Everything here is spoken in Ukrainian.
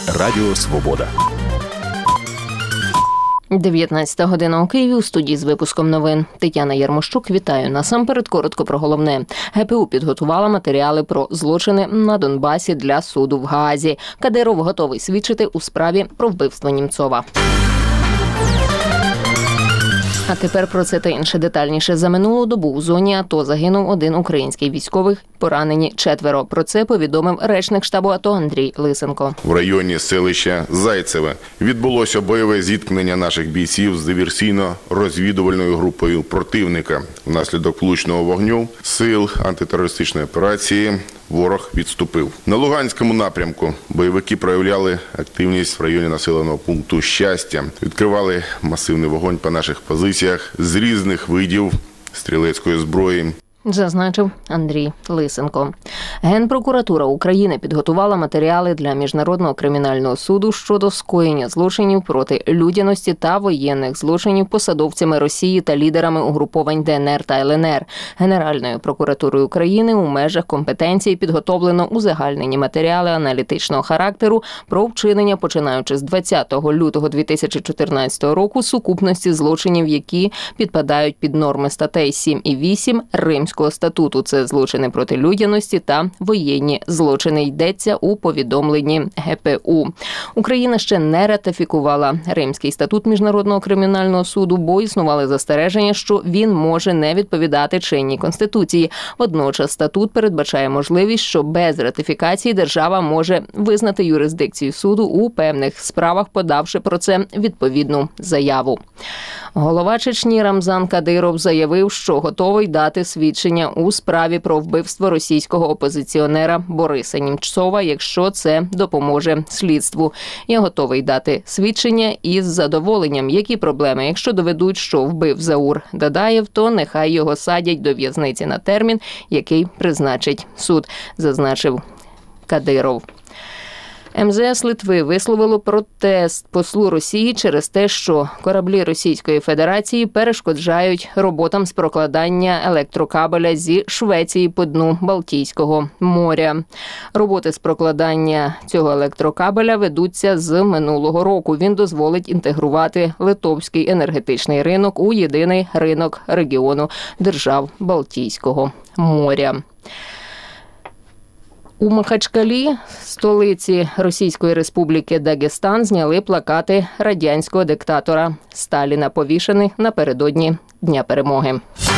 Радіо Свобода. 19 година у Києві, у студії з випуском новин. Тетяна Ярмощук, вітаю. Насамперед коротко про головне. ГПУ підготувала матеріали про злочини на Донбасі для суду в Гаазі. Кадиров готовий свідчити у справі про вбивство Німцова. А тепер про це та інше детальніше. За минулу добу у зоні АТО загинув один український військовий, поранені 4. Про це повідомив речник штабу АТО Андрій Лисенко. В районі селища Зайцеве відбулося бойове зіткнення наших бійців з диверсійно-розвідувальною групою противника. Внаслідок влучного вогню сил антитерористичної операції ворог відступив. На Луганському напрямку бойовики проявляли активність в районі населеного пункту Щастя. Відкривали масивний вогонь по наших позиціях з різних видів стрілецької зброї. Зазначив Андрій Лисенко. Генпрокуратура України підготувала матеріали для Міжнародного кримінального суду щодо скоєння злочинів проти людяності та воєнних злочинів посадовцями Росії та лідерами угруповань ДНР та ЛНР. Генеральною прокуратурою України у межах компетенції підготовлено узагальнені матеріали аналітичного характеру про вчинення, починаючи з 20 лютого 2014 року, сукупності злочинів, які підпадають під норми статей 7 і 8 Римського статуту. Це злочини проти людяності та воєнні злочини, йдеться у повідомленні ГПУ. Україна ще не ратифікувала Римський статут Міжнародного кримінального суду, бо існували застереження, що він може не відповідати чинній Конституції. Водночас статут передбачає можливість, що без ратифікації держава може визнати юрисдикцію суду у певних справах, подавши про це відповідну заяву. Голова Чечні Рамзан Кадиров заявив, що готовий дати свідчення у справі про вбивство російського опозиціонера Бориса Німцова, якщо це допоможе слідству. Я готовий дати свідчення із задоволенням. Які проблеми? Якщо доведуть, що вбив Заур Дадаєв, то нехай його садять до в'язниці на термін, який призначить суд, зазначив Кадиров. МЗС Литви висловило протест послу Росії через те, що кораблі Російської Федерації перешкоджають роботам з прокладання електрокабеля зі Швеції по дну Балтійського моря. Роботи з прокладання цього електрокабеля ведуться з минулого року. Він дозволить інтегрувати литовський енергетичний ринок у єдиний ринок регіону держав Балтійського моря. У Махачкалі, столиці Російської Республіки Дагестан, зняли плакати радянського диктатора Сталіна, повішених напередодні Дня перемоги.